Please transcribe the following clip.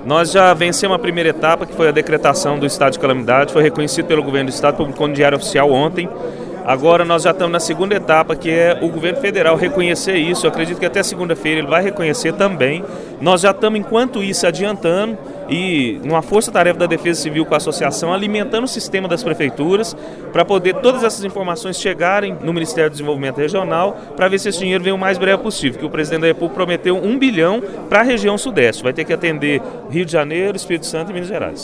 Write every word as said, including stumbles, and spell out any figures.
Nós já vencemos a primeira etapa, que foi a decretação do estado de calamidade, foi reconhecido pelo governo do estado, publicou no Diário Oficial ontem. Agora nós já estamos na segunda etapa, que é o governo federal reconhecer isso. Eu acredito que até segunda-feira ele vai reconhecer também. Nós já estamos, enquanto isso, adiantando e numa força-tarefa da Defesa Civil com a associação, alimentando o sistema das prefeituras para poder todas essas informações chegarem no Ministério do Desenvolvimento Regional para ver se esse dinheiro vem o mais breve possível, que o presidente da República prometeu um bilhão para a região sudeste. Vai ter que atender Rio de Janeiro, Espírito Santo e Minas Gerais.